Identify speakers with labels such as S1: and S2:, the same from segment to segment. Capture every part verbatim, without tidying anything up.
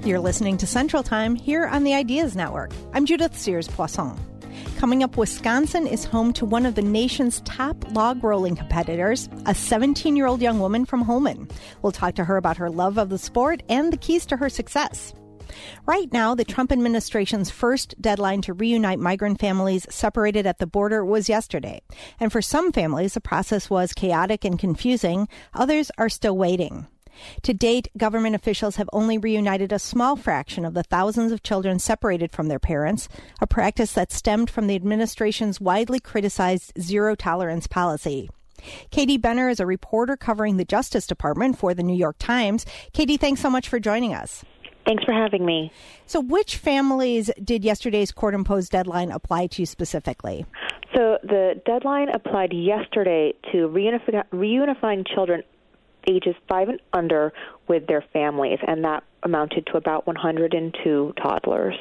S1: You're listening to Central Time here on the Ideas Network. I'm Judith Sears-Poisson. Coming up, Wisconsin is home to one of the nation's top log rolling competitors, a seventeen-year-old young woman from Holmen. We'll talk to her about her love of the sport and the keys to her success. Right now, the Trump administration's first deadline to reunite migrant families separated at the border was yesterday. And for some families, the process was chaotic and confusing. Others are still waiting. To date, government officials have only reunited a small fraction of the thousands of children separated from their parents, a practice that stemmed from the administration's widely criticized zero-tolerance policy. Katie Benner is a reporter covering the Justice Department for the New York Times. Katie, thanks so much for joining us.
S2: Thanks for having me.
S1: So which families did yesterday's court-imposed deadline apply to specifically?
S2: So the deadline applied yesterday to reunify, reunifying children ages five and under with their families, and that amounted to about one hundred two toddlers.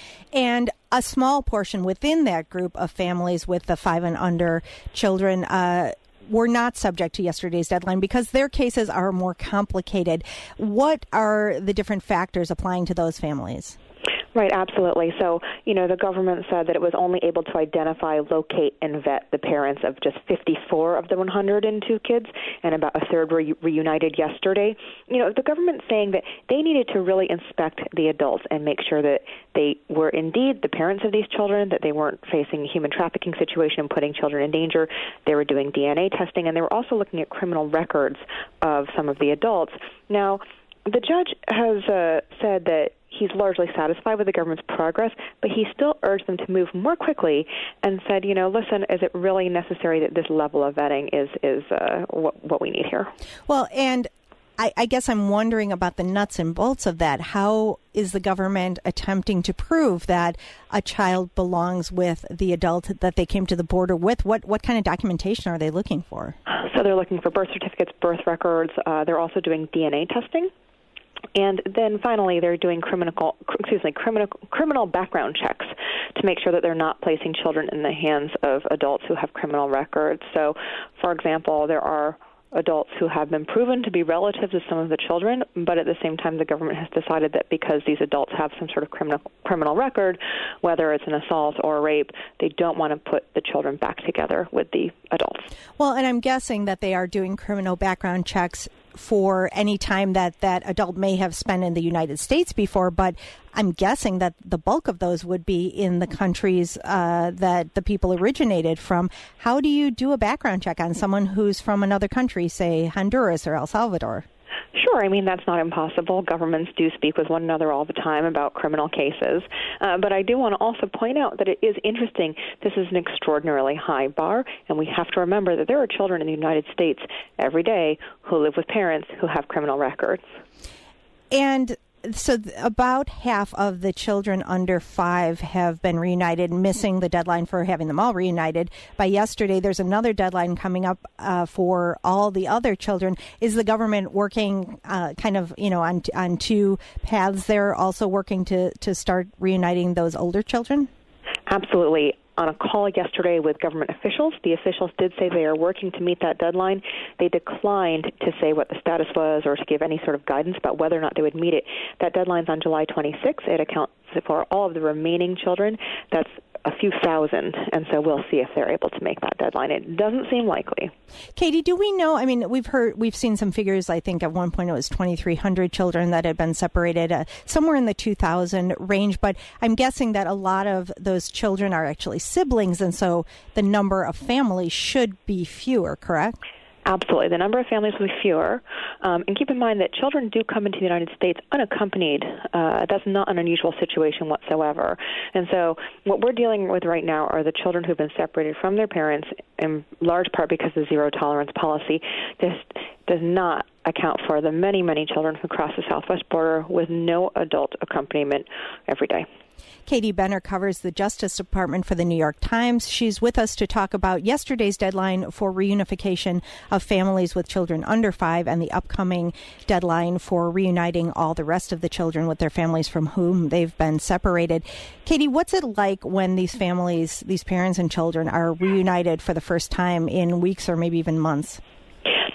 S1: And a small portion within that group of families with the five and under children uh, were not subject to yesterday's deadline because their cases are more complicated. What are the different factors applying to those families?
S2: Right, absolutely. So, you know, the government said that it was only able to identify, locate, and vet the parents of just fifty-four of the one hundred two kids, and about a third were reunited yesterday. You know, the government's saying that they needed to really inspect the adults and make sure that they were indeed the parents of these children, that they weren't facing a human trafficking situation and putting children in danger. They were doing D N A testing, and they were also looking at criminal records of some of the adults. Now, the judge has uh, said that he's largely satisfied with the government's progress, but he still urged them to move more quickly and said, you know, listen, is it really necessary that this level of vetting is, is uh, what, what we need here?
S1: Well, and I, I guess I'm wondering about the nuts and bolts of that. How is the government attempting to prove that a child belongs with the adult that they came to the border with? What, what kind of documentation are they looking for?
S2: So they're looking for birth certificates, birth records. Uh, they're also doing D N A testing. And then finally, they're doing criminal, excuse me, criminal criminal background checks to make sure that they're not placing children in the hands of adults who have criminal records. So, for example, there are adults who have been proven to be relatives of some of the children, but at the same time, the government has decided that because these adults have some sort of criminal criminal record, whether it's an assault or a rape, they don't want to put the children back together with the adults.
S1: Well, and I'm guessing that they are doing criminal background checks for any time that that adult may have spent in the United States before, but I'm guessing that the bulk of those would be in the countries uh, that the people originated from. How do you do a background check on someone who's from another country, say Honduras or El Salvador?
S2: Sure. I mean, that's not impossible. Governments do speak with one another all the time about criminal cases. Uh, but I do want to also point out that it is interesting. This is an extraordinarily high bar, and we have to remember that there are children in the United States every day who live with parents who have criminal records.
S1: And so th- about half of the children under five have been reunited, missing the deadline for having them all reunited by yesterday. There's another deadline coming up uh, for all the other children. Is the government working uh, kind of, you know, on on two paths there, also working to, to start reuniting those older children?
S2: Absolutely. On a call yesterday with government officials, the officials did say they are working to meet that deadline. They declined to say what the status was or to give any sort of guidance about whether or not they would meet it. That deadline's on July twenty-sixth. It accounts for all of the remaining children. That's a few thousand, and so we'll see if they're able to make that deadline. It doesn't seem likely.
S1: Katie, do we know, I mean, we've heard, we've seen some figures. I think at one point it was twenty-three hundred children that had been separated, uh, somewhere in the two thousand range, but I'm guessing that a lot of those children are actually siblings, and so the number of families should be fewer, correct?
S2: Absolutely. The number of families will be fewer. Um, and keep in mind that children do come into the United States unaccompanied. Uh, that's not an unusual situation whatsoever. And so what we're dealing with right now are the children who've been separated from their parents, in large part because the zero-tolerance policy just does not account for the many, many children who cross the southwest border with no adult accompaniment every day.
S1: Katie Benner covers the Justice Department for the New York Times. She's with us to talk about yesterday's deadline for reunification of families with children under five and the upcoming deadline for reuniting all the rest of the children with their families from whom they've been separated. Katie, what's it like when these families, these parents and children, are reunited for the first time in weeks or maybe even months?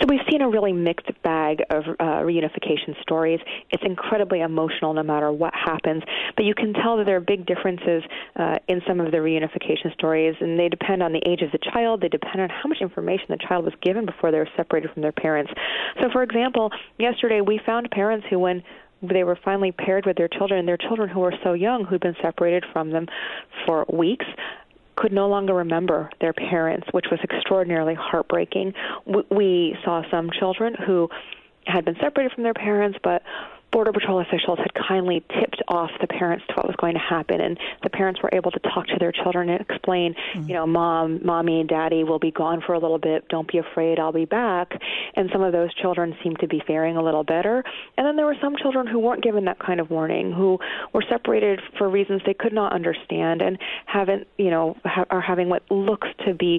S2: So we've seen a really mixed bag of uh, reunification stories. It's incredibly emotional no matter what happens, but you can tell that there are big differences uh, in some of the reunification stories, and they depend on the age of the child. They depend on how much information the child was given before they were separated from their parents. So, for example, yesterday we found parents who, when they were finally paired with their children, their children who were so young, who'd been separated from them for weeks, could no longer remember their parents, which was extraordinarily heartbreaking. We saw some children who had been separated from their parents, but Border Patrol officials had kindly tipped off the parents to what was going to happen, and the parents were able to talk to their children and explain, mm-hmm. you know, Mom, Mommy, Daddy will be gone for a little bit. Don't be afraid. I'll be back. And some of those children seemed to be faring a little better. And then there were some children who weren't given that kind of warning, who were separated for reasons they could not understand and haven't, you know, ha- are having what looks to be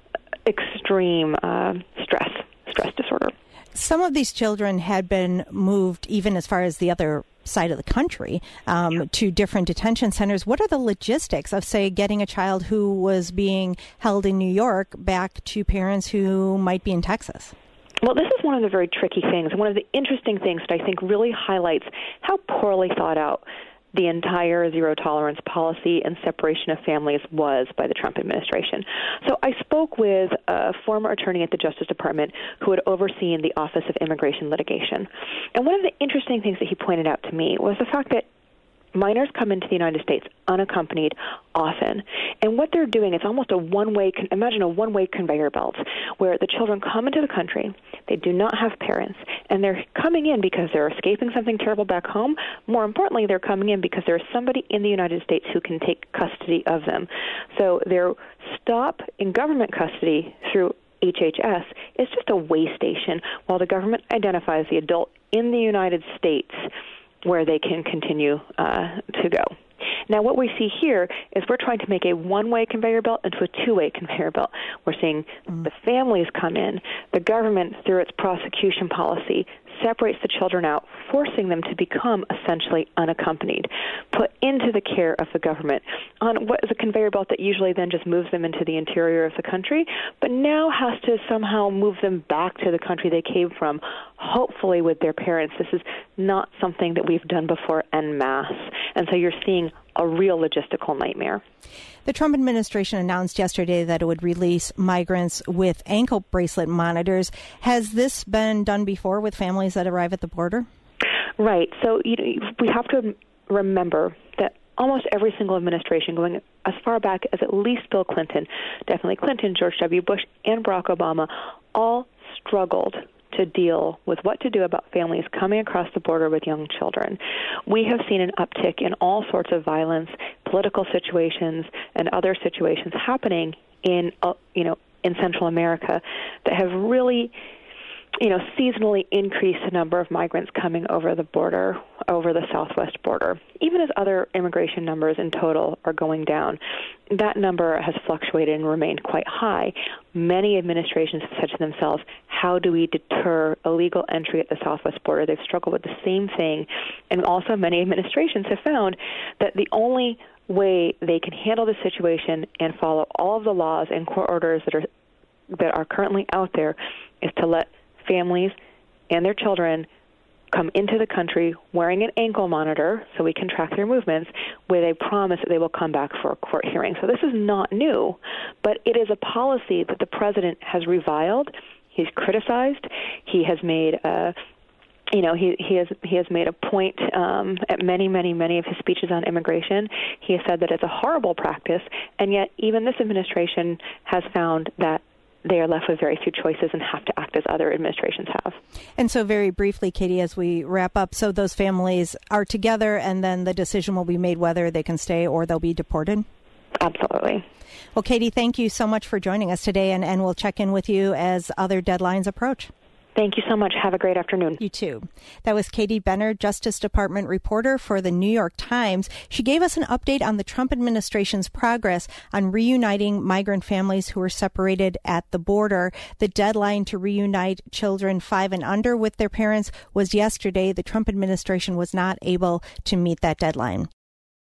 S2: extreme uh, stress, stress disorder.
S1: Some of these children had been moved even as far as the other side of the country um, yeah. to different detention centers. What are the logistics of, say, getting a child who was being held in New York back to parents who might be in Texas?
S2: Well, this is one of the very tricky things, and one of the interesting things that I think really highlights how poorly thought out the entire zero-tolerance policy and separation of families was by the Trump administration. So I spoke with a former attorney at the Justice Department who had overseen the Office of Immigration Litigation. And one of the interesting things that he pointed out to me was the fact that minors come into the United States unaccompanied often. And what they're doing is almost a one-way, imagine a one-way conveyor belt where the children come into the country, they do not have parents, and they're coming in because they're escaping something terrible back home. More importantly, they're coming in because there's somebody in the United States who can take custody of them. So their stop in government custody through H H S is just a way station while the government identifies the adult in the United States where they can continue uh, to go. Now, what we see here is we're trying to make a one-way conveyor belt into a two-way conveyor belt. We're seeing mm. the families come in. The government, through its prosecution policy, separates the children out, forcing them to become essentially unaccompanied, put into the care of the government on what is a conveyor belt that usually then just moves them into the interior of the country, but now has to somehow move them back to the country they came from, hopefully with their parents. This is not something that we've done before en masse. And so you're seeing a real logistical nightmare.
S1: The Trump administration announced yesterday that it would release migrants with ankle bracelet monitors. Has this been done before with families that arrive at the border?
S2: Right. So you know, we have to remember that almost every single administration, going as far back as at least Bill Clinton, definitely Clinton, George W. Bush, and Barack Obama, all struggled to deal with what to do about families coming across the border with young children. We have seen an uptick in all sorts of violence, political situations, and other situations happening in, uh, you know, in Central America that have really, you know, seasonally increased the number of migrants coming over the border, over the southwest border. Even as other immigration numbers in total are going down, that number has fluctuated and remained quite high. Many administrations have said to themselves, how do we deter illegal entry at the southwest border? They've struggled with the same thing. And also many administrations have found that the only way they can handle the situation and follow all of the laws and court orders that are that are currently out there is to let families and their children come into the country wearing an ankle monitor so we can track their movements with a promise that they will come back for a court hearing. So this is not new, but it is a policy that the president has reviled. He's criticized. He has made a You know, he, he has he has made a point um, at many, many, many of his speeches on immigration. He has said that it's a horrible practice, and yet even this administration has found that they are left with very few choices and have to act as other administrations have.
S1: And so very briefly, Katie, as we wrap up, so those families are together and then the decision will be made whether they can stay or they'll be deported?
S2: Absolutely.
S1: Well, Katie, thank you so much for joining us today, and, and we'll check in with you as other deadlines approach.
S2: Thank you so much. Have a great afternoon.
S1: You too. That was Katie Benner, Justice Department reporter for the New York Times. She gave us an update on the Trump administration's progress on reuniting migrant families who were separated at the border. The deadline to reunite children five and under with their parents was yesterday. The Trump administration was not able to meet that deadline.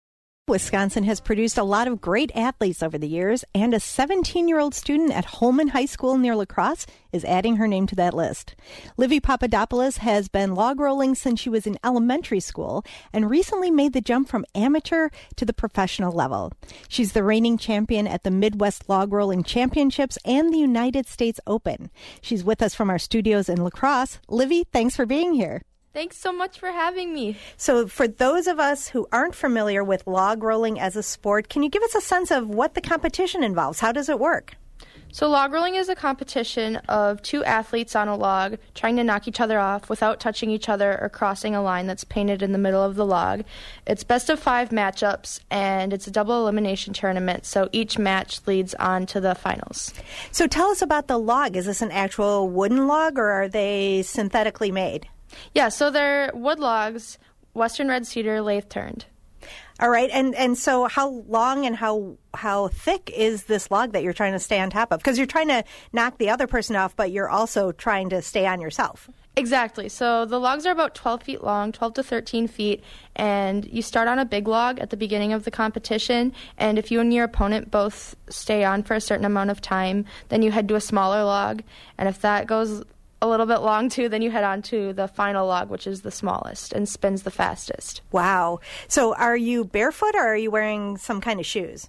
S1: Wisconsin has produced a lot of great athletes over the years, and a seventeen-year-old student at Holman High School near La Crosse is adding her name to that list. Livy Papadopoulos has been log rolling since she was in elementary school and recently made the jump from amateur to the professional level. She's the reigning champion at the Midwest Log Rolling Championships and the United States Open. She's with us from our studios in La Crosse. Livy, thanks for being here.
S3: Thanks so much for having me.
S1: So for those of us who aren't familiar with log rolling as a sport, can you give us a sense of what the competition involves? How does it work?
S3: So log rolling is a competition of two athletes on a log trying to knock each other off without touching each other or crossing a line that's painted in the middle of the log. It's best of five matchups, and it's a double elimination tournament, so each match leads on to the finals.
S1: So tell us about the log. Is this an actual wooden log, or are they synthetically made?
S3: Yeah, so they're wood logs, Western red cedar, lathe turned.
S1: All right, and and so how long and how how thick is this log that you're trying to stay on top of? Because you're trying to knock the other person off, but you're also trying to stay on yourself.
S3: Exactly. So the logs are about twelve feet long, twelve to thirteen feet, and you start on a big log at the beginning of the competition, and if you and your opponent both stay on for a certain amount of time, then you head to a smaller log, and if that goes a little bit long too, then you head on to the final log, which is the smallest and spins the fastest.
S1: Wow. So are you barefoot or are you wearing some kind of shoes?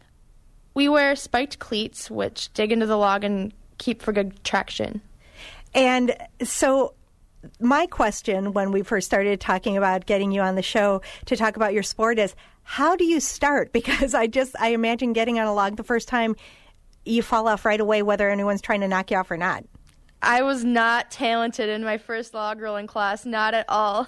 S3: We wear spiked cleats, which dig into the log and keep for good traction.
S1: And so my question when we first started talking about getting you on the show to talk about your sport is, how do you start? Because I just, I imagine getting on a log the first time, you fall off right away whether anyone's trying to knock you off or not.
S3: I was not talented in my first log rolling class, not at all.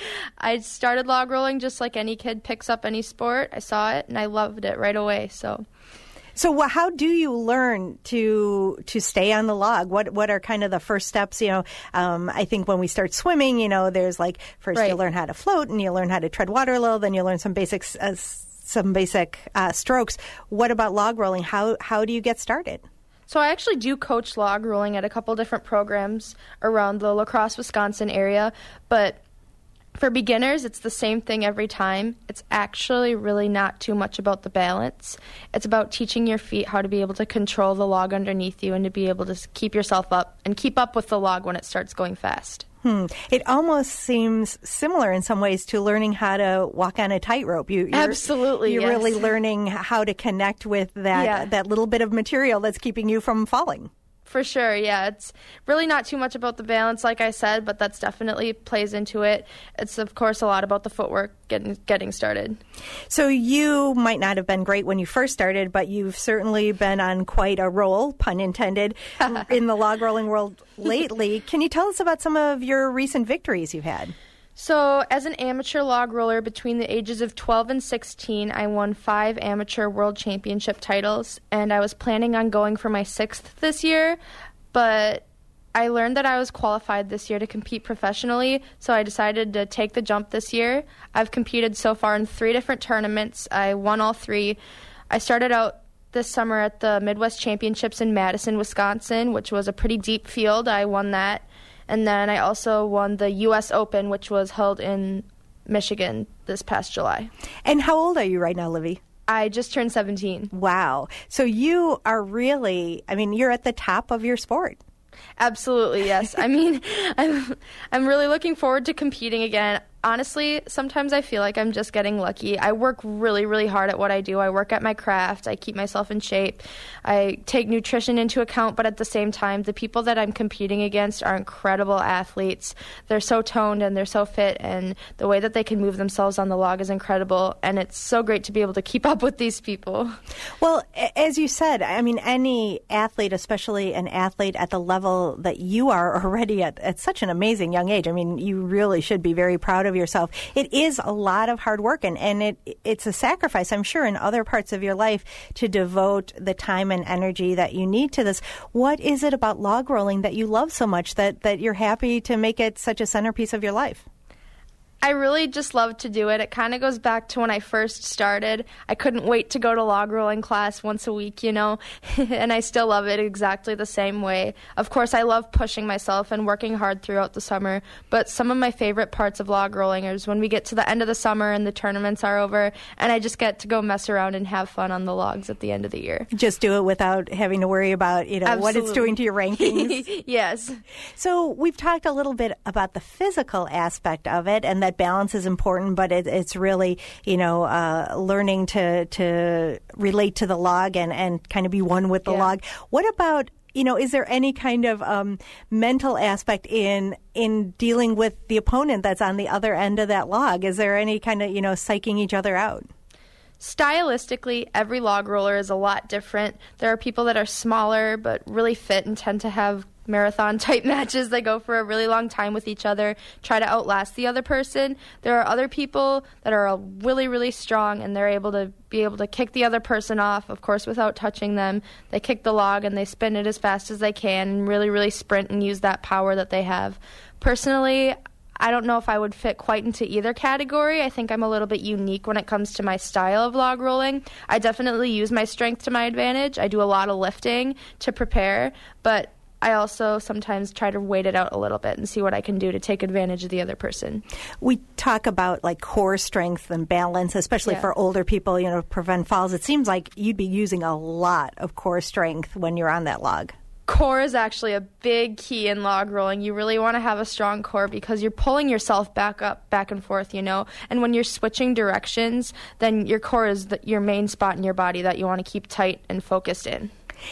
S3: I started log rolling just like any kid picks up any sport. I saw it and I loved it right away. So,
S1: so how do you learn to to stay on the log? What what are kind of the first steps? You know, um, I think when we start swimming, you know, there's like first
S3: right.
S1: you learn how to float and you learn how to tread water a little, then you learn some basics, uh, some basic uh, strokes. What about log rolling? How how do you get started?
S3: So I actually do coach log rolling at a couple different programs around the La Crosse, Wisconsin area, but for beginners, it's the same thing every time. It's actually really not too much about the balance. It's about teaching your feet how to be able to control the log underneath you and to be able to keep yourself up and keep up with the log when it starts going fast.
S1: Hmm. It almost seems similar in some ways to learning how to walk on a tightrope. You, you're,
S3: Absolutely,
S1: You're
S3: yes.
S1: really learning how to connect with that
S3: yeah.
S1: that little bit of material that's keeping you from falling.
S3: For sure, yeah. It's really not too much about the balance, like I said, but that's definitely plays into it. It's, of course, a lot about the footwork getting getting started.
S1: So you might not have been great when you first started, but you've certainly been on quite a roll, pun intended, in the log rolling world lately. Can you tell us about some of your recent victories you've had?
S3: So, as an amateur log roller between the ages of twelve and sixteen, I won five amateur world championship titles, and I was planning on going for my sixth this year, but I learned that I was qualified this year to compete professionally, so I decided to take the jump this year. I've competed so far in three different tournaments. I won all three. I started out this summer at the Midwest Championships in Madison, Wisconsin, which was a pretty deep field. I won that. And then I also won the U S Open, which was held in Michigan this past July.
S1: And how old are you right now, Livy?
S3: I just turned seventeen.
S1: Wow. So you are really, I mean, you're at the top of your sport.
S3: Absolutely, yes. I mean, I'm, I'm really looking forward to competing again. Honestly, sometimes I feel like I'm just getting lucky. I work really, really hard at what I do. I work at my craft. I keep myself in shape. I take nutrition into account, but at the same time, the people that I'm competing against are incredible athletes. They're so toned and they're so fit, and the way that they can move themselves on the log is incredible, and it's so great to be able to keep up with these people.
S1: Well, as you said, I mean, any athlete, especially an athlete at the level that you are already at, at such an amazing young age, I mean, you really should be very proud of yourself. It is a lot of hard work, and, and it it's a sacrifice, I'm sure, in other parts of your life to devote the time and energy that you need to this. What is it about log rolling that you love so much that, that you're happy to make it such a centerpiece of your life?
S3: I really just love to do it. It kind of goes back to when I first started. I couldn't wait to go to log rolling class once a week, you know, and I still love it exactly the same way. Of course, I love pushing myself and working hard throughout the summer, but some of my favorite parts of log rolling is when we get to the end of the summer and the tournaments are over, and I just get to go mess around and have fun on the logs at the end of the year.
S1: Just do it without having to worry about, you know,
S3: Absolutely.
S1: what it's doing to your rankings.
S3: Yes.
S1: So we've talked a little bit about the physical aspect of it, and that balance is important, but it, it's really, you know, uh, learning to to relate to the log and, and kind of be one with the
S3: Yeah.
S1: log. What about, you know, is there any kind of um, mental aspect in in dealing with the opponent that's on the other end of that log? Is there any kind of, you know, psyching each other out?
S3: Stylistically, every log roller is a lot different. There are people that are smaller but really fit and tend to have marathon-type matches. They go for a really long time with each other, try to outlast the other person. There are other people that are really, really strong, and they're able to be able to kick the other person off, of course, without touching them. They kick the log, and they spin it as fast as they can and really, really sprint and use that power that they have. Personally, I don't know if I would fit quite into either category. I think I'm a little bit unique when it comes to my style of log rolling. I definitely use my strength to my advantage. I do a lot of lifting to prepare, but I also sometimes try to wait it out a little bit and see what I can do to take advantage of the other person.
S1: We talk about like core strength and balance, especially
S3: Yeah.
S1: for older people, you know, to prevent falls. It seems like you'd be using a lot of core strength when you're on that log.
S3: Core is actually a big key in log rolling. You really want to have a strong core because you're pulling yourself back up, back and forth, you know. And when you're switching directions, then your core is the, your main spot in your body that you want to keep tight and focused in.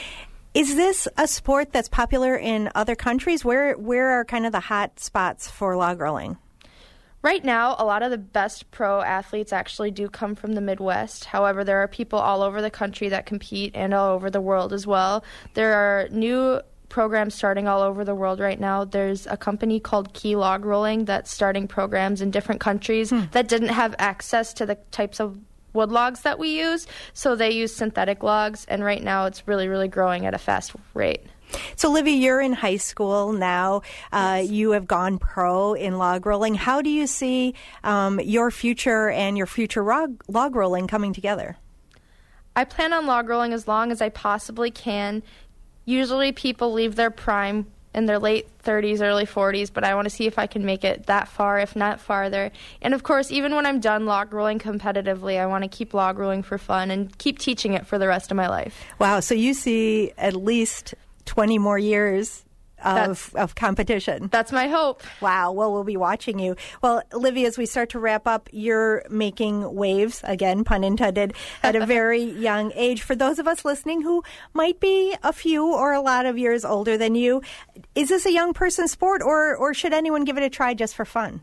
S1: Is this a sport that's popular in other countries? Where where are kind of the hot spots for log rolling?
S3: Right now, a lot of the best pro athletes actually do come from the Midwest. However, there are people all over the country that compete and all over the world as well. There are new programs starting all over the world right now. There's a company called Key Log Rolling that's starting programs in different countries hmm. that didn't have access to the types of wood logs that we use, so they use synthetic logs, and right now it's really, really growing at a fast rate.
S1: So, Livy, you're in high school now. Uh, yes. You have gone pro in log rolling. How do you see um, your future and your future log, log rolling coming together?
S3: I plan on log rolling as long as I possibly can. Usually people leave their prime in their late thirties, early forties, but I want to see if I can make it that far, if not farther. And of course, even when I'm done log rolling competitively, I want to keep log rolling for fun and keep teaching it for the rest of my life.
S1: Wow, so you see at least twenty more years of, of competition.
S3: That's my hope.
S1: Wow. Well, we'll be watching you. Well, Livy, as we start to wrap up, you're making waves, again, pun intended, at a very young age. For those of us listening who might be a few or a lot of years older than you, is this a young person's sport, or, or should anyone give it a try just for fun?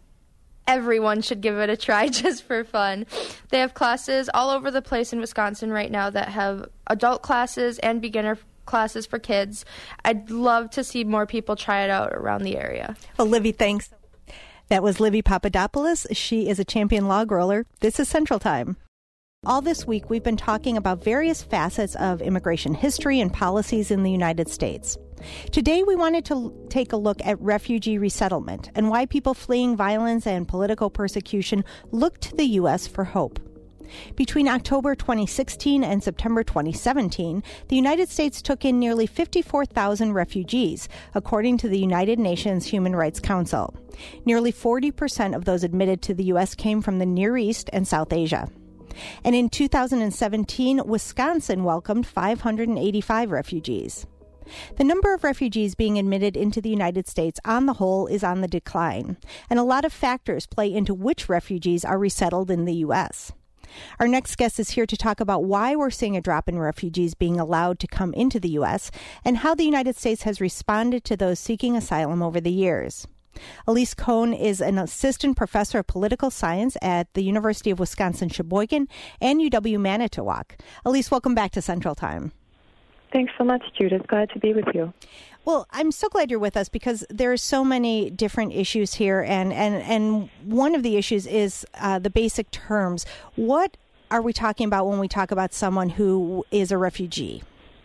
S3: Everyone should give it a try just for fun. They have classes all over the place in Wisconsin right now that have adult classes and beginner classes for kids. I'd love to see more people try it out around the area.
S1: Well, Livy, thanks. That was Livy Papadopoulos. She is a champion log roller. This is Central Time. All this week, we've been talking about various facets of immigration history and policies in the United States. Today, we wanted to take a look at refugee resettlement and why people fleeing violence and political persecution look to the U S for hope. Between October twenty sixteen and September twenty seventeen, the United States took in nearly fifty-four thousand refugees, according to the United Nations Human Rights Council. Nearly forty percent of those admitted to the U S came from the Near East and South Asia. And in two thousand seventeen, Wisconsin welcomed five hundred eighty-five refugees. The number of refugees being admitted into the United States on the whole is on the decline, and a lot of factors play into which refugees are resettled in the U S. Our next guest is here to talk about why we're seeing a drop in refugees being allowed to come into the U S and how the United States has responded to those seeking asylum over the years. Elise Cohn is an assistant professor of political science at the University of Wisconsin-Sheboygan and U W-Manitowoc. Elise, welcome back to Central Time.
S4: Thanks so much, Judith. Glad to be with you.
S1: Well, I'm so glad you're with us because there are so many different issues here, and, and, and one of the issues is uh, the basic terms. What are we talking about when we talk about someone who is a refugee?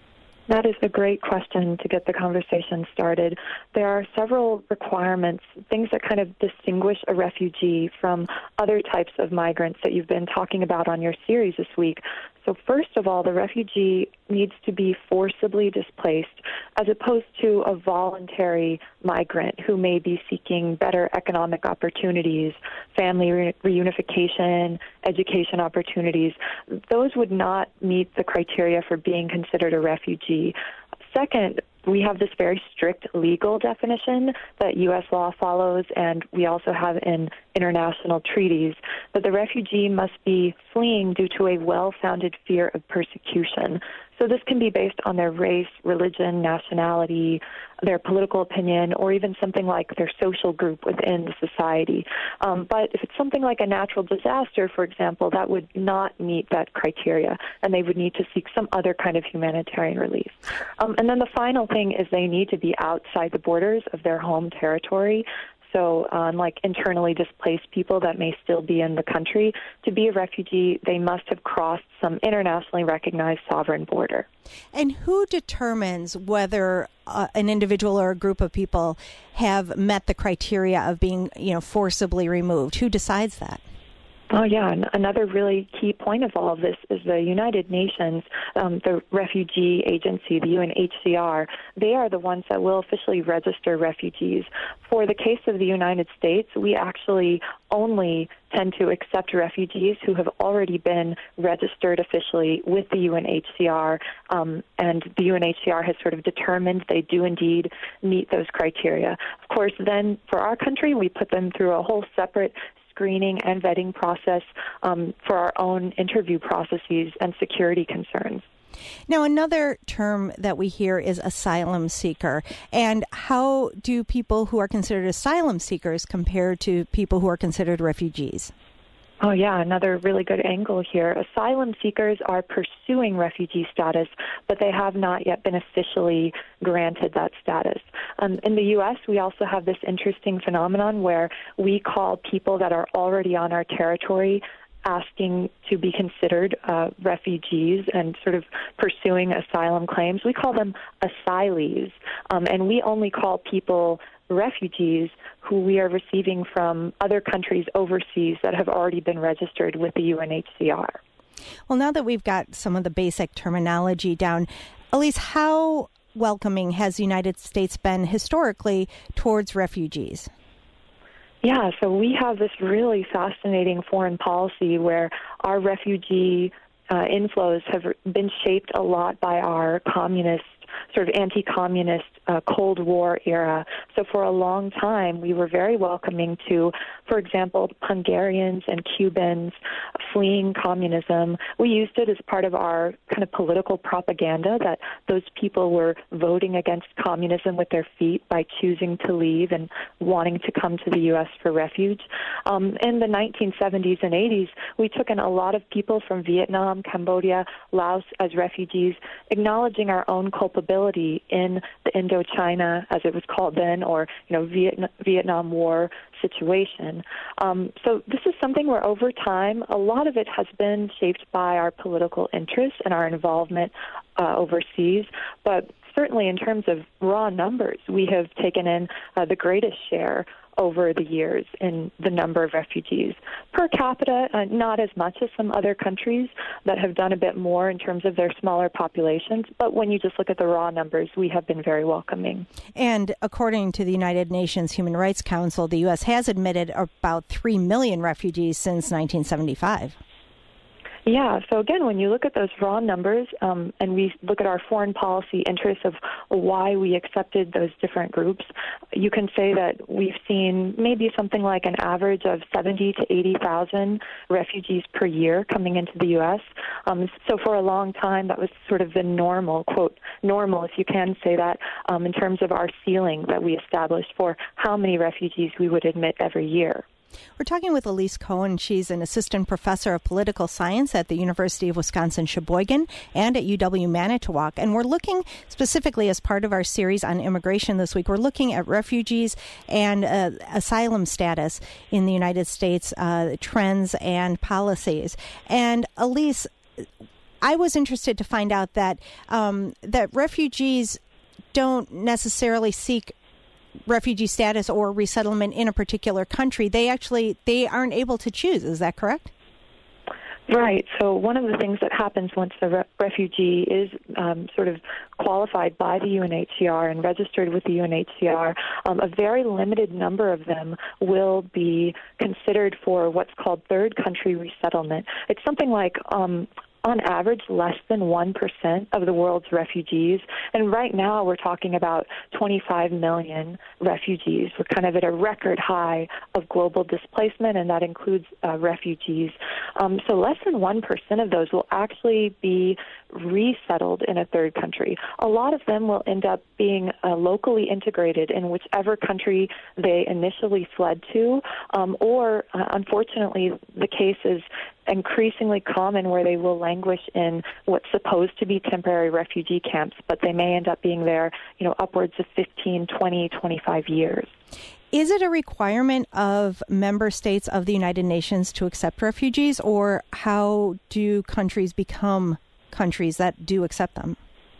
S4: That is a great question to get the conversation started. There are several requirements, things that kind of distinguish a refugee from other types of migrants that you've been talking about on your series this week. So first of all, the refugee needs to be forcibly displaced as opposed to a voluntary migrant who may be seeking better economic opportunities, family re- reunification, education opportunities. Those would not meet the criteria for being considered a refugee. Second, we have this very strict legal definition that U S law follows, and we also have in international treaties, that the refugee must be fleeing due to a well-founded fear of persecution. So this can be based on their race, religion, nationality, their political opinion, or even something like their social group within the society. Um, but if it's something like a natural disaster, for example, that would not meet that criteria, and they would need to seek some other kind of humanitarian relief. Um, and then the final thing is they need to be outside the borders of their home territory. So unlike um, internally displaced people that may still be in the country, to be a refugee, they must have crossed some internationally recognized sovereign border.
S1: And who determines whether uh, an individual or a group of people have met the criteria of being, you know, forcibly removed? Who decides that?
S4: Oh, yeah. And another really key point of all of this is the United Nations, um, the refugee agency, the U N H C R. They are the ones that will officially register refugees. For the case of the United States, we actually only tend to accept refugees who have already been registered officially with the U N H C R, um, and the U N H C R has sort of determined they do indeed meet those criteria. Of course, then for our country, we put them through a whole separate screening and vetting process um, for our own interview processes and security concerns.
S1: Now, another term that we hear is asylum seeker. And how do people who are considered asylum seekers compare to people who are considered refugees?
S4: Oh, yeah, another really good angle here. Asylum seekers are pursuing refugee status, but they have not yet been officially granted that status. Um, in the U S, we also have this interesting phenomenon where we call people that are already on our territory asking to be considered uh, refugees and sort of pursuing asylum claims. We call them asylees, um, and we only call people refugees who we are receiving from other countries overseas that have already been registered with the U N H C R.
S1: Well, now that we've got some of the basic terminology down, Elise, how welcoming has the United States been historically towards refugees?
S4: Yeah, so we have this really fascinating foreign policy where our refugee uh, inflows have been shaped a lot by our communist, sort of anti-communist uh, Cold War era. So for a long time, we were very welcoming to, for example, Hungarians and Cubans fleeing communism. We used it as part of our kind of political propaganda that those people were voting against communism with their feet by choosing to leave and wanting to come to the U S for refuge. Um, in the nineteen seventies and eighties, we took in a lot of people from Vietnam, Cambodia, Laos as refugees, acknowledging our own culpability in the Indochina, as it was called then, or you know, Vietnam, Vietnam War situation. Um, so this is something where over time, a lot of it has been shaped by our political interests and our involvement uh, overseas, but certainly in terms of raw numbers, we have taken in uh, the greatest share over the years in the number of refugees. Per capita, uh, not as much as some other countries that have done a bit more in terms of their smaller populations, but when you just look at the raw numbers, we have been very welcoming.
S1: And according to the United Nations Human Rights Council, the U S has admitted about three million refugees since nineteen seventy-five.
S4: Yeah, so again, when you look at those raw numbers um, and we look at our foreign policy interests of why we accepted those different groups, you can say that we've seen maybe something like an average of seventy to eighty thousand refugees per year coming into the U S. Um, so for a long time, that was sort of the normal, quote, normal, if you can say that, um, in terms of our ceiling that we established for how many refugees we would admit every year.
S1: We're talking with Elise Cohen. She's an assistant professor of political science at the University of Wisconsin-Sheboygan and at U W-Manitowoc. And we're looking specifically as part of our series on immigration this week, we're looking at refugees and uh, asylum status in the United States, uh, trends and policies. And Elise, I was interested to find out that um, that refugees don't necessarily seek refugee status or resettlement in a particular country. They actually they aren't able to choose. Is that correct?
S4: Right. So one of the things that happens once the re- refugee is um, sort of qualified by the U N H C R and registered with the U N H C R, um, a very limited number of them will be considered for what's called third country resettlement. It's something like um, on average, less than one percent of the world's refugees. And right now we're talking about twenty-five million refugees. We're kind of at a record high of global displacement, and that includes uh, refugees. Um, so less than one percent of those will actually be resettled in a third country. A lot of them will end up being uh, locally integrated in whichever country they initially fled to, um, or uh, unfortunately the case is increasingly common where they will languish in what's supposed to be temporary refugee camps, but they may end up being there, you know, upwards of fifteen, twenty, twenty-five years.
S1: Is it a requirement of member states of the United Nations to accept refugees, or how do countries become countries that do accept them?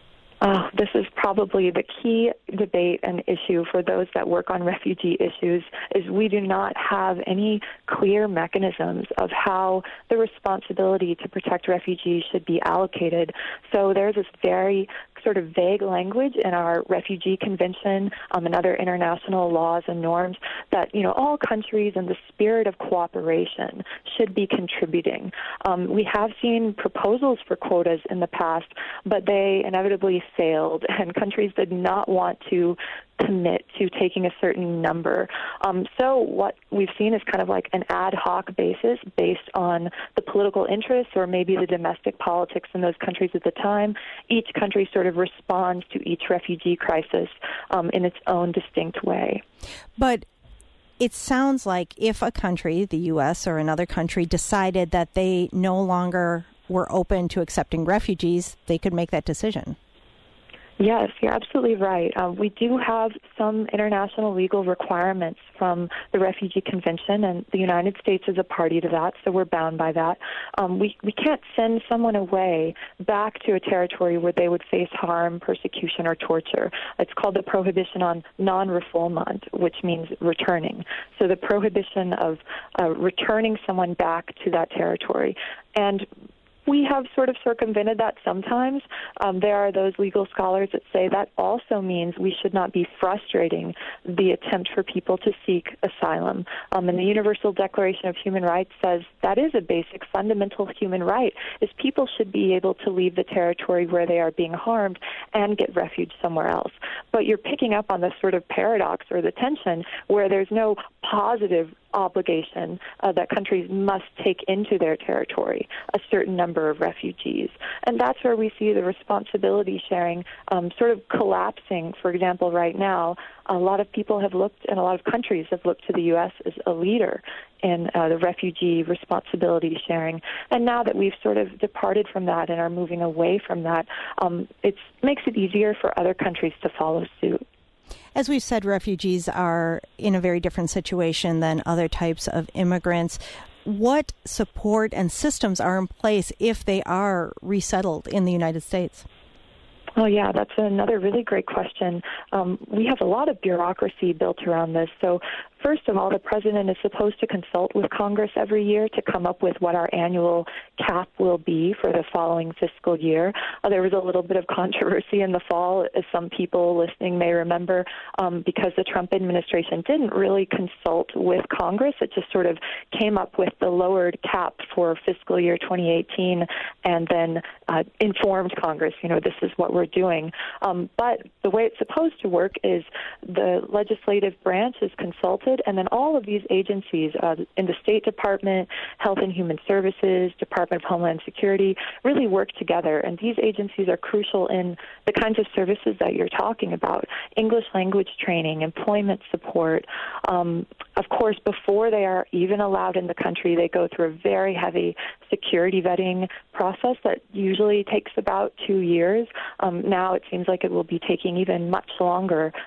S4: Oh, this is probably the key debate and issue for those that work on refugee issues, is we do not have any clear mechanisms of how the responsibility to protect refugees should be allocated. So there's this very sort of vague language in our refugee convention um, and other international laws and norms that, you know, all countries in the spirit of cooperation should be contributing. Um, we have seen proposals for quotas in the past, but they inevitably failed, and countries did not want to commit to taking a certain number. Um, so what we've seen is kind of like an ad hoc basis based on the political interests or maybe the domestic politics in those countries at the time. Each country sort of responds to each refugee crisis um, in its own distinct way.
S1: But it sounds like if a country, the U S or another country, decided that they no longer were open to accepting refugees, they could make that decision.
S4: Yes, you're absolutely right. Um, we do have some international legal requirements from the Refugee Convention, and the United States is a party to that, so we're bound by that. Um, we, we can't send someone away back to a territory where they would face harm, persecution, or torture. It's called the prohibition on non-refoulement, which means returning. So the prohibition of uh, returning someone back to that territory. And we have sort of circumvented that sometimes. Um, there are those legal scholars that say that also means we should not be frustrating the attempt for people to seek asylum. Um, and the Universal Declaration of Human Rights says that is a basic fundamental human right, is people should be able to leave the territory where they are being harmed and get refuge somewhere else. But you're picking up on this sort of paradox or the tension where there's no positive obligation uh, that countries must take into their territory a certain number of refugees. And that's where we see the responsibility sharing um, sort of collapsing. For example, right now, a lot of people have looked, and a lot of countries have looked to the U S as a leader in uh, the refugee responsibility sharing. And now that we've sort of departed from that and are moving away from that, um, it makes it easier for other countries to follow suit.
S1: As we've said, refugees are in a very different situation than other types of immigrants. What support and systems are in place if they are resettled in the United States?
S4: Oh, yeah, that's another really great question. Um, we have a lot of bureaucracy built around this. So first of all, the president is supposed to consult with Congress every year to come up with what our annual cap will be for the following fiscal year. Uh, there was a little bit of controversy in the fall, as some people listening may remember, um, because the Trump administration didn't really consult with Congress. It just sort of came up with the lowered cap for fiscal year twenty eighteen and then uh, informed Congress, you know, this is what we're doing. Um, but the way it's supposed to work is the legislative branch is consulted, and then all of these agencies uh, in the State Department, Health and Human Services, Department of Homeland Security really work together. And these agencies are crucial in the kinds of services that you're talking about: English language training, employment support. Um, of course, before they are even allowed in the country, they go through a very heavy security vetting process that usually takes about two years. Um, now it seems like it will be taking even much longer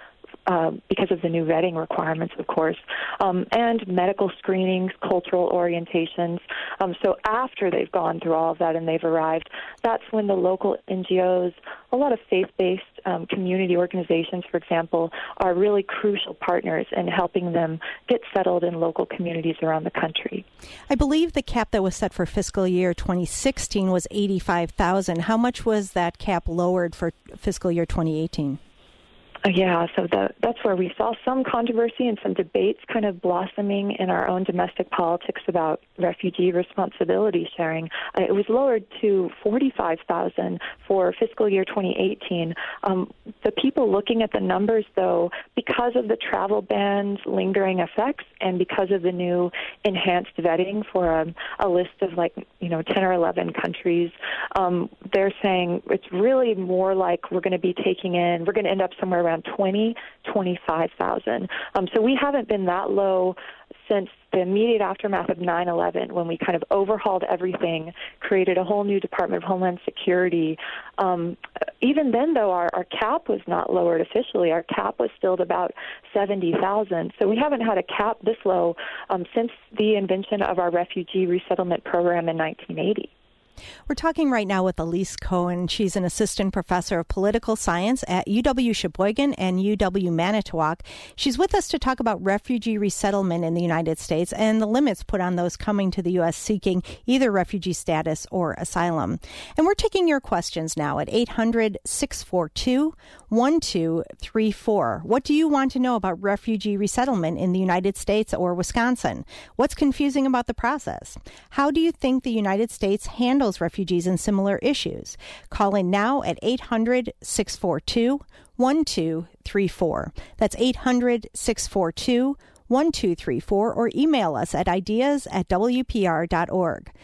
S4: uh, because of the new vetting requirements, of course, um, and medical screenings, cultural orientations. Um, so after they've gone through all of that and they've arrived, that's when the local N G Os, a lot of faith-based um, community organizations, for example, are really crucial partners in helping them get settled in local communities around the country.
S1: I believe the cap that was set for fiscal year twenty sixteen was eighty-five thousand. How much was that cap lowered for fiscal year twenty eighteen?
S4: Uh, yeah, so the, that's where we saw some controversy and some debates kind of blossoming in our own domestic politics about refugee responsibility sharing. Uh, it was lowered to forty-five thousand for fiscal year twenty eighteen. Um, the people looking at the numbers, though, because of the travel ban's lingering effects and because of the new enhanced vetting for um, a list of like, you know, ten or eleven countries, um, they're saying it's really more like we're going to be taking in, we're going to end up somewhere around twenty, twenty-five thousand. Um, so we haven't been that low since the immediate aftermath of nine eleven, when we kind of overhauled everything, created a whole new Department of Homeland Security. Um, even then, though, our, our cap was not lowered officially. Our cap was still at about seventy thousand. So we haven't had a cap this low um, since the invention of our refugee resettlement program in nineteen eighty.
S1: We're talking right now with Elise Cohen. She's an assistant professor of political science at U W Sheboygan and U W Manitowoc. She's with us to talk about refugee resettlement in the United States and the limits put on those coming to the U S seeking either refugee status or asylum. And we're taking your questions now at eight hundred, six four two, one two three four. What do you want to know about refugee resettlement in the United States or Wisconsin? What's confusing about the process? How do you think the United States handles refugees and similar issues? Call in now at eight hundred, six four two, one two three four. That's eight hundred, six four two, one two three four, or email us at ideas at w p r dot org.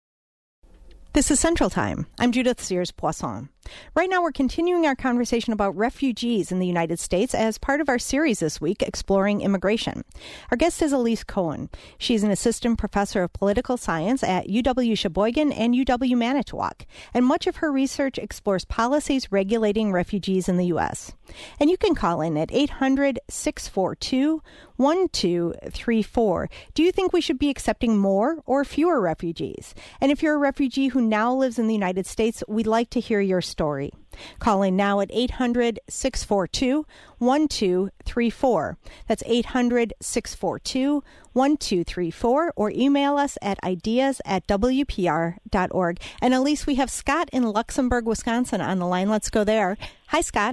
S1: This is Central Time. I'm Judith Sears-Poisson. Right now, we're continuing our conversation about refugees in the United States as part of our series this week, Exploring Immigration. Our guest is Elise Cohen. She's an assistant professor of political science at U W Sheboygan and U W Manitowoc, and much of her research explores policies regulating refugees in the U S. And you can call in at eight hundred, six four two, one two three four. Do you think we should be accepting more or fewer refugees? And if you're a refugee who now lives in the United States, we'd like to hear your story. Call in now at eight hundred, six four two, one two three four. That's eight hundred, six four two, one two three four, or email us at ideas at w p r dot org. And Elise, we have Scott in Luxembourg, Wisconsin on the line. Let's go there. Hi, Scott.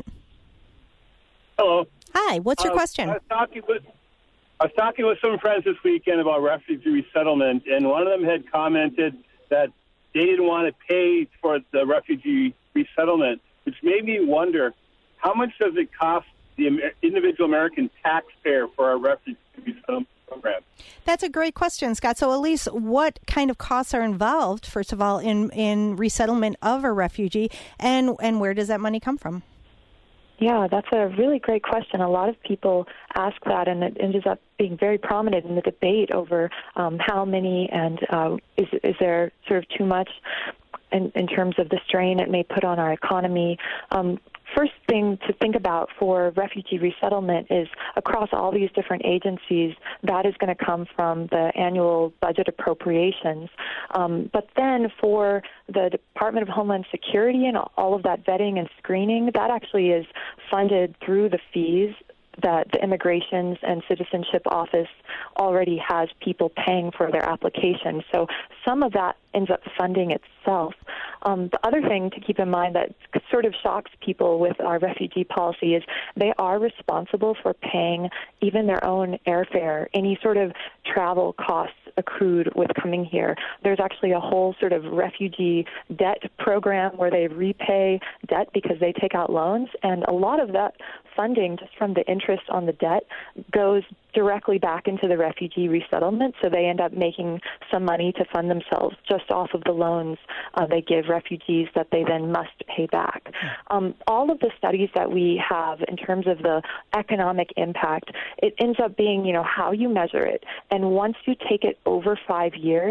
S5: Hello.
S1: Hi. What's your
S5: uh,
S1: question?
S5: I was talking with I was talking with some friends this weekend about refugee resettlement, and one of them had commented that they didn't want to pay for the refugee resettlement, which made me wonder, how much does it cost the individual American taxpayer for our refugee resettlement program?
S1: That's a great question, Scott. So, Elise, what kind of costs are involved, first of all, in, in resettlement of a refugee, and, and where does that money come from?
S4: Yeah, that's a really great question. A lot of people ask that, and it ends up being very prominent in the debate over um, how many and uh, is is there sort of too much in, in terms of the strain it may put on our economy. Um, First thing to think about for refugee resettlement is across all these different agencies, that is going to come from the annual budget appropriations. Um, but then for the Department of Homeland Security and all of that vetting and screening, that actually is funded through the fees that the Immigrations and Citizenship Office already has people paying for their application. So some of that ends up funding itself. Um, the other thing to keep in mind that sort of shocks people with our refugee policy is they are responsible for paying even their own airfare, any sort of travel costs accrued with coming here. There's actually a whole sort of refugee debt program where they repay debt because they take out loans, and a lot of that funding just from the interest on the debt goes directly back into the refugee resettlement, so they end up making some money to fund themselves just off of the loans uh, they give refugees that they then must pay back. Um, all of the studies that we have in terms of the economic impact, it ends up being, you know, how you measure it. And once you take it over five years,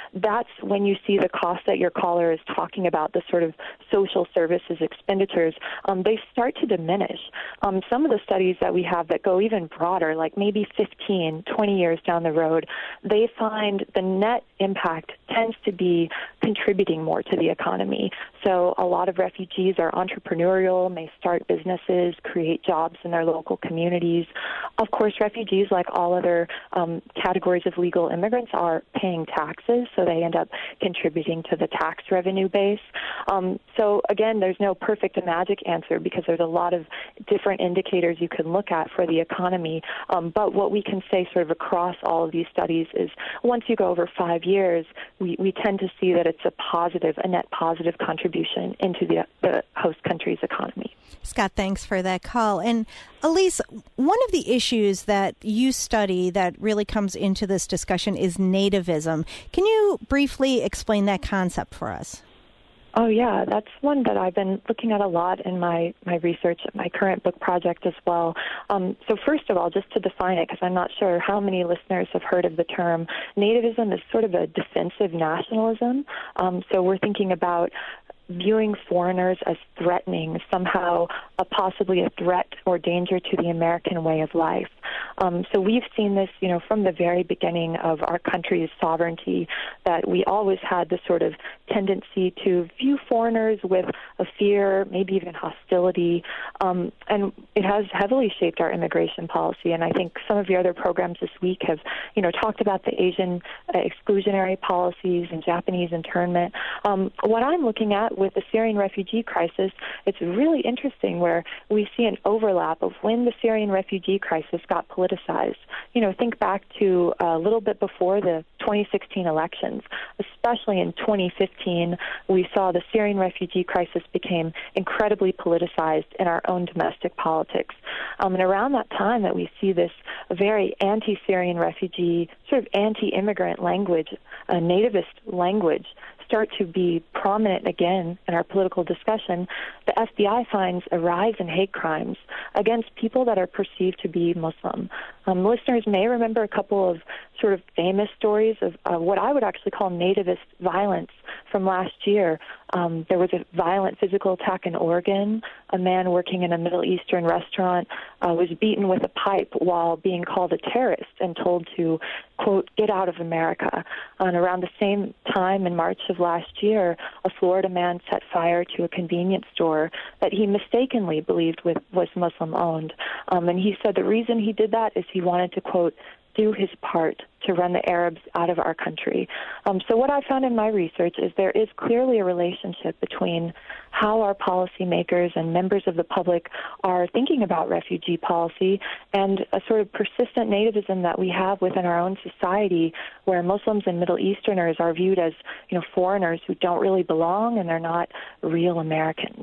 S4: that's when you see the cost that your caller is talking about, the sort of social services expenditures, um, they start to diminish. Um, some of the studies that we have that go even broader, like maybe fifteen, twenty years down the road, they find the net impact tends to be contributing more to the economy. So a lot of refugees are entrepreneurial, may start businesses, create jobs in their local communities. Of course, refugees, like all other um, categories of legal immigrants, are paying taxes, so they end up contributing to the tax revenue base. Um, so again, there's no perfect magic answer because there's a lot of different indicators you can look at for the economy. Um, but what we can say sort of across all of these studies is once you go over five years, we, we tend to see that it's a positive, a net positive contribution into the, the host country's economy.
S1: Scott, thanks for that call. And Elise, one of the issues that you study that really comes into this discussion is nativism. Can you briefly explain that concept for us?
S4: Oh, yeah, that's one that I've been looking at a lot in my, my research, my current book project as well. Um, so first of all, just to define it, because I'm not sure how many listeners have heard of the term, nativism is sort of a defensive nationalism. Um, so we're thinking about viewing foreigners as threatening, somehow uh, possibly a threat or danger to the American way of life. Um, so we've seen this, you know, from the very beginning of our country's sovereignty, that we always had this sort of tendency to view foreigners with a fear, maybe even hostility, um, and it has heavily shaped our immigration policy. And I think some of your other programs this week have, you know, talked about the Asian uh, exclusionary policies and Japanese internment. Um, what I'm looking at with the Syrian refugee crisis, it's really interesting where we see an overlap of when the Syrian refugee crisis got politicized. You know, think back to a little bit before the twenty sixteen elections, especially in twenty fifteen, we saw the Syrian refugee crisis became incredibly politicized in our own domestic politics. Um, and around that time that we see this very anti-Syrian refugee, sort of anti-immigrant language, a nativist language, start to be prominent again in our political discussion, the F B I finds a rise in hate crimes against people that are perceived to be Muslim. Um, listeners may remember a couple of sort of famous stories of uh, what I would actually call nativist violence from last year. Um, there was a violent physical attack in Oregon. A man working in a Middle Eastern restaurant uh, was beaten with a pipe while being called a terrorist and told to, quote, get out of America. And around the same time in March of last year, a Florida man set fire to a convenience store that he mistakenly believed with, was Muslim-owned. Um, and he said the reason he did that is he wanted to, quote, do his part to run the Arabs out of our country. Um, so what I found in my research is there is clearly a relationship between how our policymakers and members of the public are thinking about refugee policy and a sort of persistent nativism that we have within our own society, where Muslims and Middle Easterners are viewed as, you know, foreigners who don't really belong and they're not real Americans.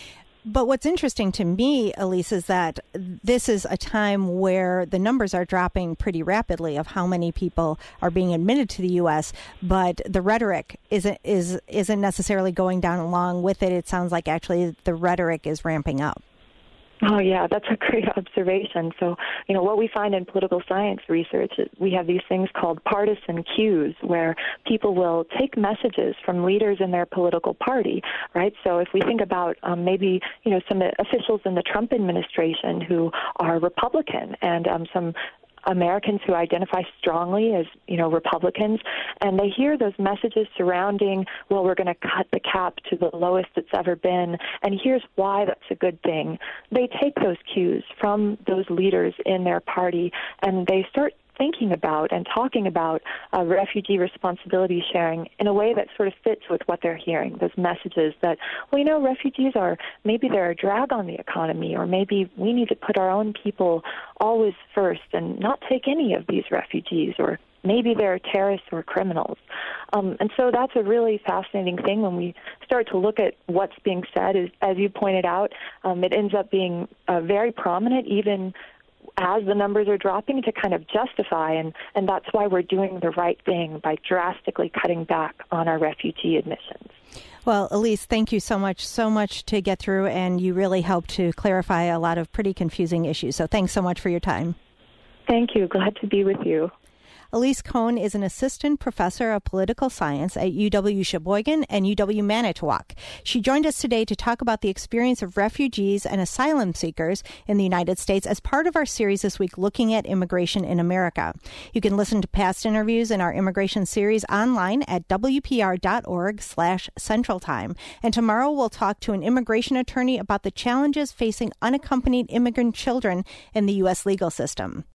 S1: But what's interesting to me, Elise, is that this is a time where the numbers are dropping pretty rapidly of how many people are being admitted to the U S, but the rhetoric isn't is isn't necessarily going down along with it. It sounds like actually the rhetoric is ramping up.
S4: Oh, yeah, that's a great observation. So, you know, what we find in political science research is we have these things called partisan cues, where people will take messages from leaders in their political party, right? So if we think about um, maybe, you know, some officials in the Trump administration who are Republican and um, some Americans who identify strongly as, you know, Republicans, and they hear those messages surrounding, well, we're going to cut the cap to the lowest it's ever been, and here's why that's a good thing. They take those cues from those leaders in their party, and they start thinking about and talking about uh, refugee responsibility sharing in a way that sort of fits with what they're hearing, those messages that, well, you know, refugees are, maybe they're a drag on the economy, or maybe we need to put our own people always first and not take any of these refugees, or maybe they're terrorists or criminals. Um, and so that's a really fascinating thing when we start to look at what's being said. As, as you pointed out, um, it ends up being uh, very prominent even as the numbers are dropping, to kind of justify, and, and that's why we're doing the right thing by drastically cutting back on our refugee admissions.
S1: Well, Elise, thank you so much, so much to get through, and you really helped to clarify a lot of pretty confusing issues. So thanks so much for your time.
S4: Thank you. Glad to be with you.
S1: Elise Cohn is an assistant professor of political science at U W Sheboygan and U W Manitowoc. She joined us today to talk about the experience of refugees and asylum seekers in the United States as part of our series this week looking at immigration in America. You can listen to past interviews in our immigration series online at W P R dot org slash Central Time. And tomorrow we'll talk to an immigration attorney about the challenges facing unaccompanied immigrant children in the U S legal system.